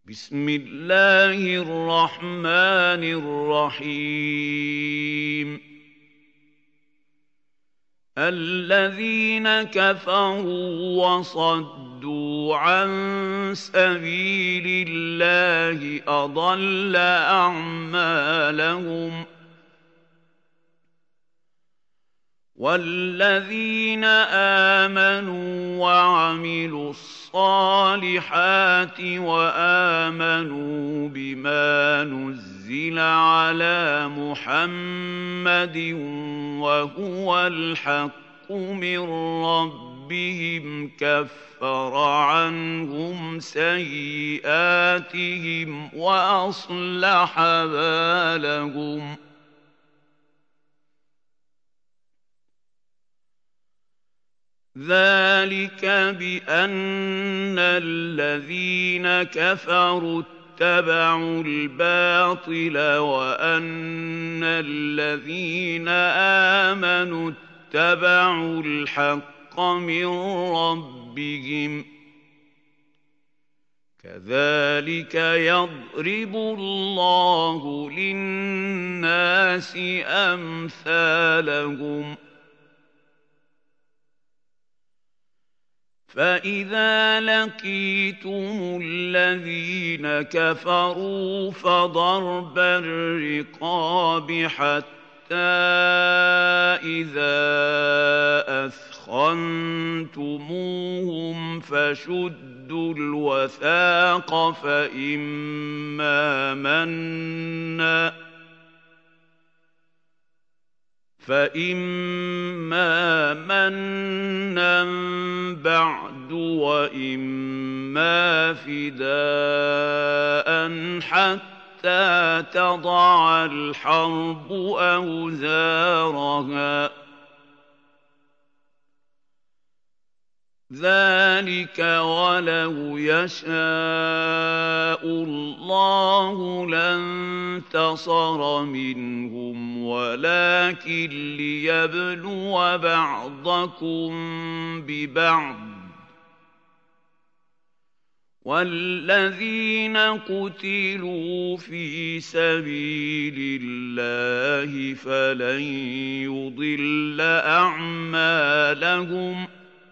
بسم الله الرحمن الرحيم الذين كفروا وصدوا عن سبيل الله أضل أعمالهم والذين آمنوا وعملوا الصالحات وآمنوا بما نزل على محمد وهو الحق من ربهم كفر عنهم سيئاتهم وأصلح بالهم ذلك بأن الذين كفروا اتبعوا الباطل وأن الذين آمنوا اتبعوا الحق من ربهم كذلك يضرب الله للناس أمثالهم فإذا لقيتم الذين كفروا فضرب الرقاب حتى إذا أثخنتموهم فشدوا الوثاق فإما منا بعد وإما فداء حتى تضع الحرب أوزارها ذلك ولو يشاء الله لانتصر منهم ولكن ليبلو بعضكم ببعض والذين قتلوا في سبيل الله فلن يضل أعمالهم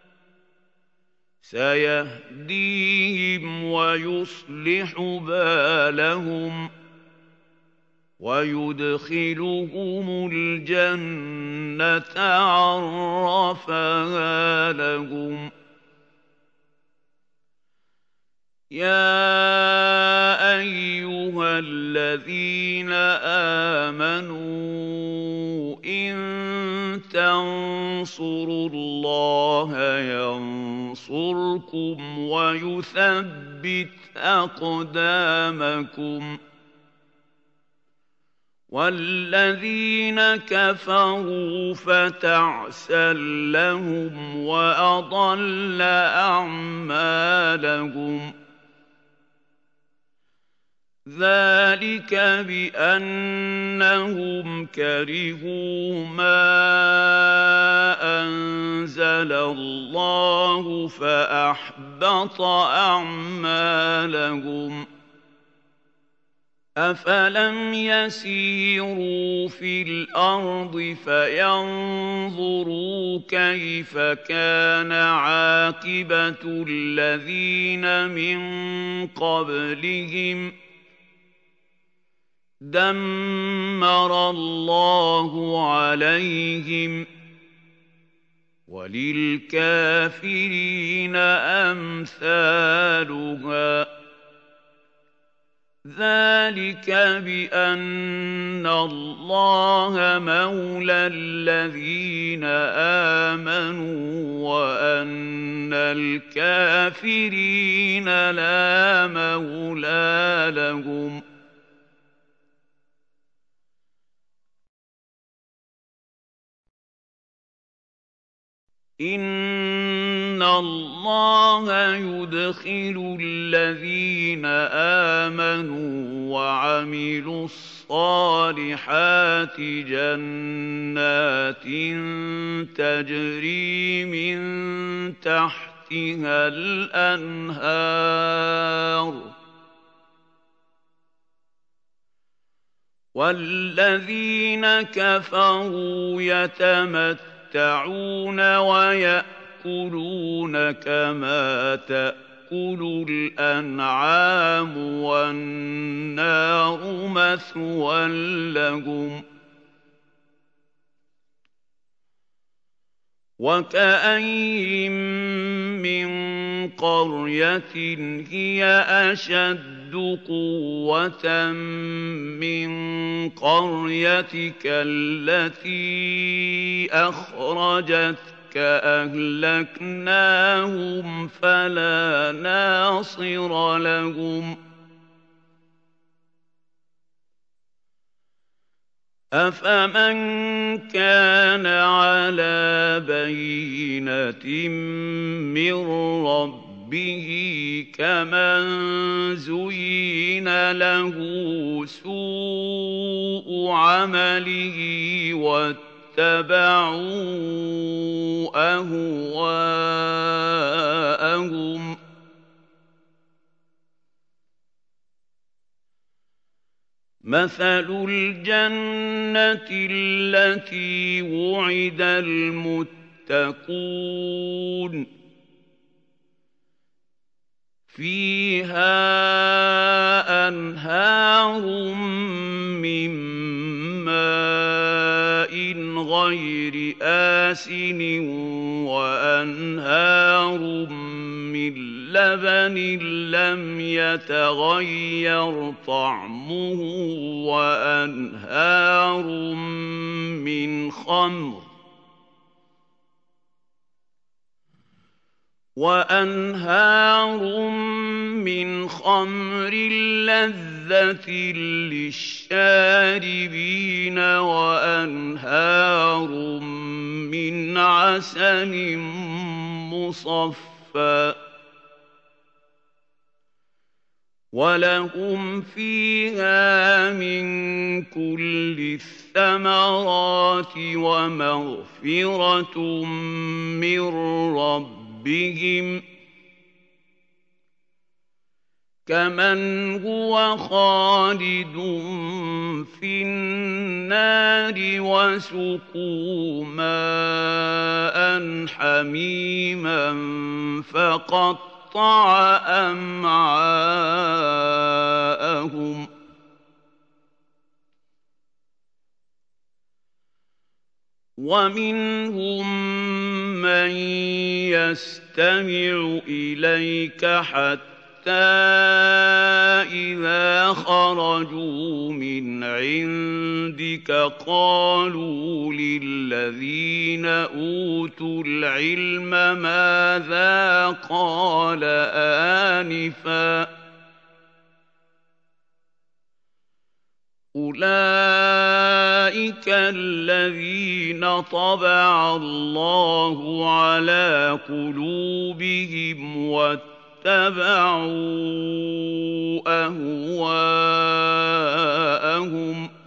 سيهديهم ويصلح بالهم ويدخلهم الجنة عرفها لهم يا أيها الذين آمنوا إن تنصروا الله ينصركم ويثبت أقدامكم والذين كفروا فتعسا لهم وأضل أعمالهم ذلك بأنهم كرهوا ما أنزل الله فأحبط أعمالهم أفلم يسيروا في الأرض فينظروا كيف كان عاقبة الذين من قبلهم دمر الله عليهم وللكافرين أمثالها ذلك بأن الله مولى الذين آمنوا وأن الكافرين لا مولى لهم إن الله يدخل الذين آمنوا وعملوا الصالحات جنات تجري من تحتها الأنهار وَالَّذِينَ كَفَرُوا يَتَمَتَّعُونَ وَيَأْكُلُونَ كَمَا تَأْكُلُ الْأَنْعَامُ وَالنَّارُ مَثْوًى لَّهُمْ ۚ وَكَأَيِّن مِّن قَرْيَةٍ هِيَ أَشَدُّ قُوَّةً مِّن قَرْيَتِكَ الَّتِي أَخْرَجَتْكَ أَهْلَكْنَاهُمْ فَلَا نَاصِرَ لَهُمْ ۚ أَفَمَن كَانَ عَلَىٰ بَيِّنَةٍ مِّن رَّبِّهِ كَمَن زُيِّنَ لَهُ سُوءُ عَمَلِهِ وَاتَّبَعُوا أَهْوَاءَهُم ۚ مَثَلُ الْجَنَّةِ الَّتِي وُعِدَ الْمُتَّقُونَ ۖ فِيهَا أَنْهَارٌ مِّن مَّاءٍ غَيْرِ آسِنٍ وَأَنْهَارٌ مِّن لَّبَنٍ لَّمْ يَتَغَيَّرْ طَعْمُهُ وَأَنْهَارٌ مِّنْ خَمْرٍ لَّذَّةٍ لِّلشَّارِبِينَ وَأَنْهَارٌ مِّنْ عَسَلٍ مُّصَفًّى ۖ وَلَهُمْ فِيهَا مِن كُلِّ الثَّمَرَاتِ وَمَغْفِرَةٌ مِّن رَّبِّهِمْ ۖ كَمَنْ هُوَ خَالِدٌ فِي النَّارِ وَسُقُوا مَاءً حَمِيمًا فَقَطَّعَ أَمْعَاءَهُمْ ۚ وَمِنْهُم مَّن يَسْتَمِعُ إِلَيْكَ حَتَّىٰ إِذَا خَرَجُوا مِنْ عِندِكَ قَالُوا لِلَّذِينَ أُوتُوا الْعِلْمَ مَاذَا قَالَ آنِفًا ۚ أُولَٰئِكَ الَّذِينَ طَبَعَ اللَّهُ عَلَىٰ قُلُوبِهِمْ وَاتَّبَعُوا أَهْوَاءَهُمْ ۚ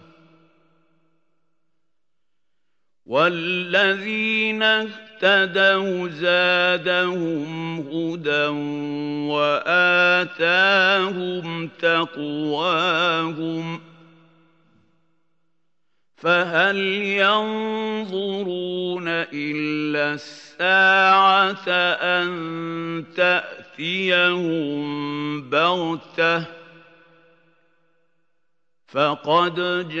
وَالَّذِينَ اهْتَدَوْا زَادَهُمْ هُدًى وَآتَاهُمْ تَقْوَاهُمْ ۚ فَهَلْ يَنظُرُونَ إِلَّا السَّاعَةَ أَن تَأْتِيَهُم بَغْتَةً ۖ فَقَدْ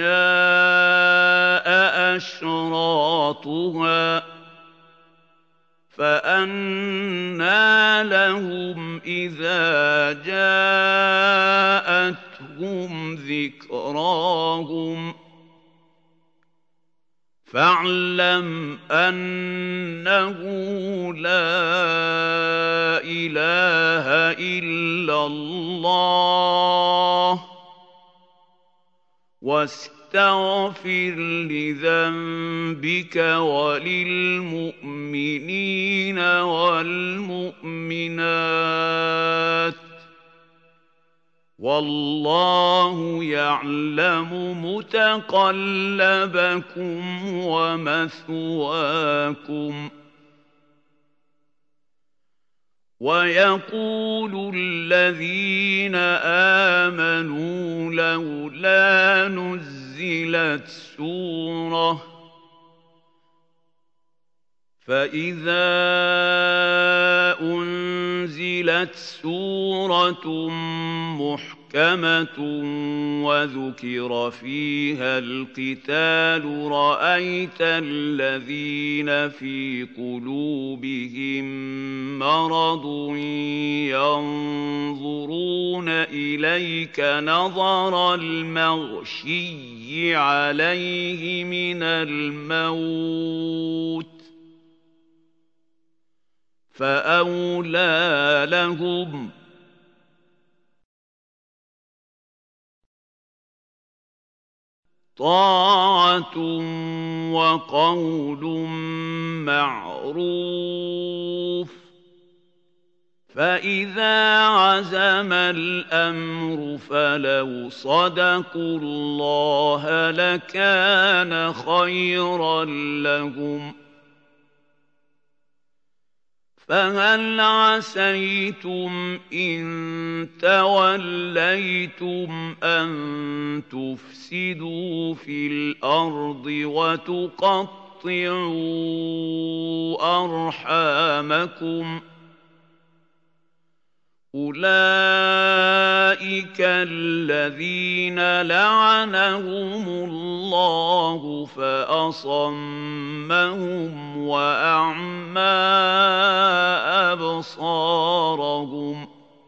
جَاءَ أَشْرَاطُهَا ۚ فَأَنَّىٰ لَهُمْ إِذَا جَاءَتْهُمْ ذِكْرَاهُمْ ۚ فَاعْلَمْ أَنَّهُ لَا إِلَٰهَ إِلَّا اللَّهُ ۚ وَاسْتَغْفِرْ لِذَنبِكَ وَلِلْمُؤْمِنِينَ وَالْمُؤْمِنَاتِ ۗ وَاللَّهُ يَعْلَمُ مُتَقَلَّبَكُمْ وَمَثْوَاكُمْ ۚ وَيَقُولُ الَّذِينَ آمَنُوا لَوْلَا نُزِّلَ أنزلت سورة محكمة وذكر فيها القتال رأيت الذين في قلوبهم مرض ينظرون إليك نظر المغشي عليه من الموت فأولى لهم طاعة وقول معروف فإذا عزم الأمر فلو صدقوا الله لكان خيرا لهم فهل عسيتم إن توليتم أن تفسدوا في الأرض وتقطعوا أرحامكم أولئك الذين لعنهم الله فأصمهم وأعمى أبصارهم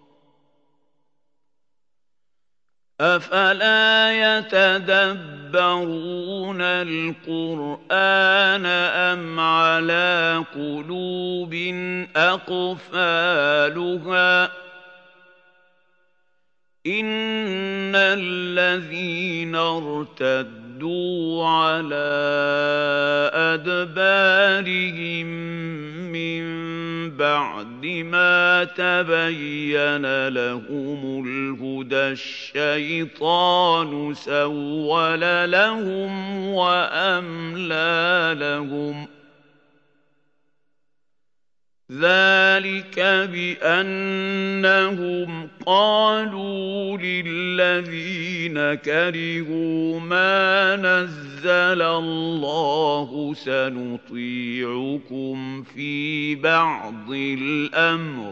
أفلا يتدبرون القرآن أم على قلوب أقفالها إن الذين ارتدوا على أدبارهم من بعد ما تبين لهم الهدى الشيطان سول لهم وأملى لهم ذلك بأنهم قالوا للذين كرهوا ما نزل الله سنطيعكم في بعض الأمر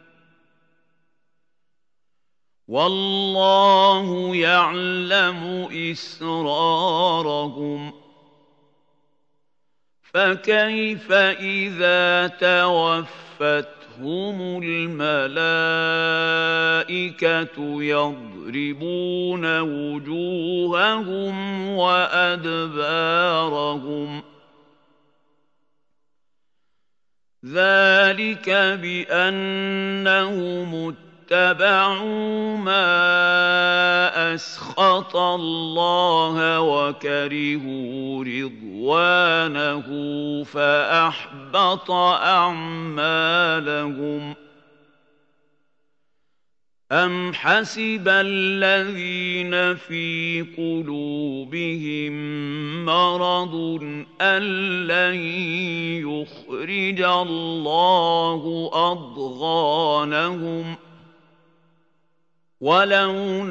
والله يعلم إسرارهم فكيف إذا توفتهم الملائكة يضربون وجوههم وأدبارهم ذلك بأنهم اتبعوا ما أسخط الله وكرهوا رضوانه فأحبط أعمالهم أم حسب الذين في قلوبهم مرض أن لن يخرج الله أضغانهم ولو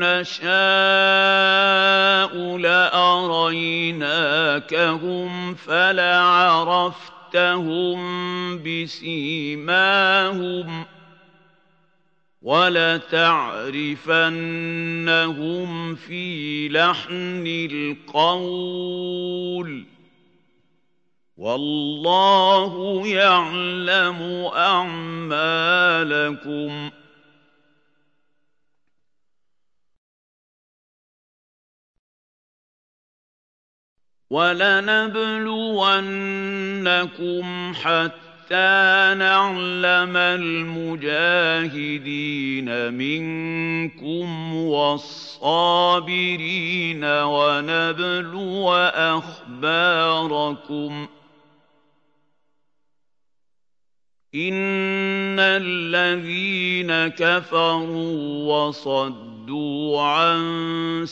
نشاء لأريناكهم فلعرفتهم بسيماهم ولتعرفنهم في لحن القول والله يعلم أعمالكم ولنبلونكم حتى نعلم المجاهدين منكم والصابرين ونبلو أخباركم إن الذين كفروا وصدوا عن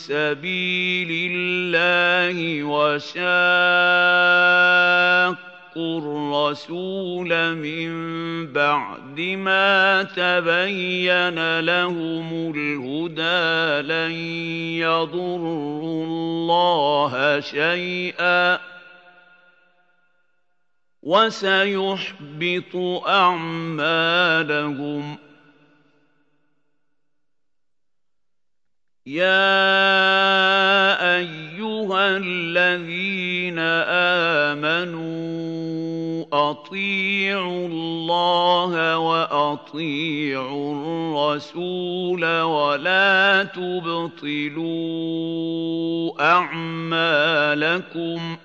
سبيل الله وشاقوا الرسول من بعد ما تبين لهم الهدى لن يضروا الله شيئا وسيحبط أعمالهم. يا أيها الذين آمنوا أطيعوا الله وأطيعوا الرسول ولا تبطلوا أعمالكم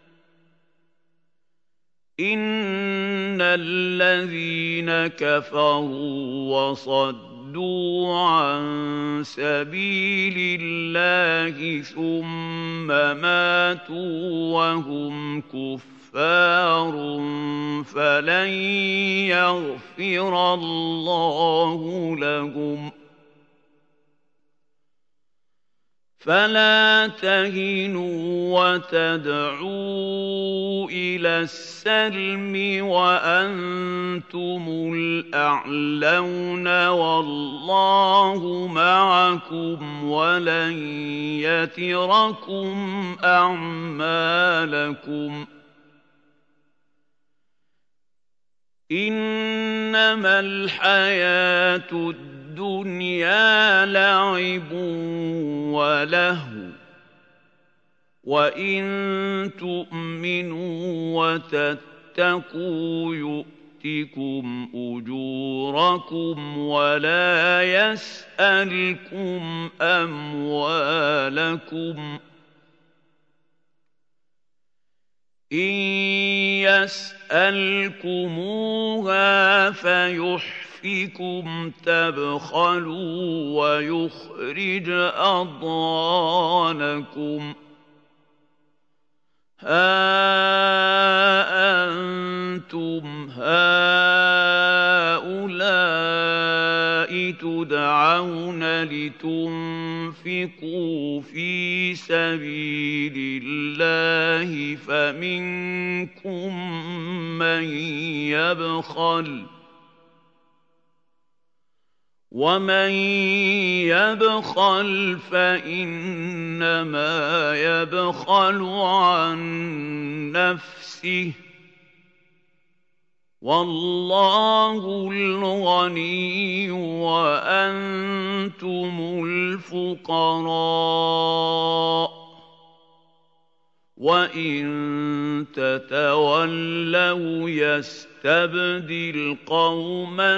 إن الذين كفروا وصدوا عن سبيل الله ثم ماتوا وهم كفار فلن يغفر الله لهم. فلا تهنوا وتدعوا إلى السلم وأنتم الأعلون والله معكم ولن يتركم أعمالكم. إنما الحياة الدنيا لعب ولهو وإن تؤمنوا وتتقوا يؤتكم أجوركم ولا يسألكم أموالكم. إن يسألكموها فيحفكم تبخلوا ويخرج أضغانكم. ها أنتم هؤلاء تدعون لتنفقوا في سبيل الله فمنكم من يبخل ومن يبخل فإنما يبخل عن نفسه والله الغني وأنتم الفقراء وإن تتولوا يستبدل قوما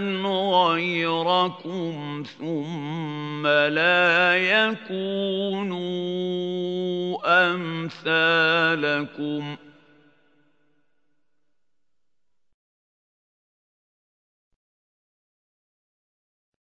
غيركم ثم لا يكونوا أمثالكم.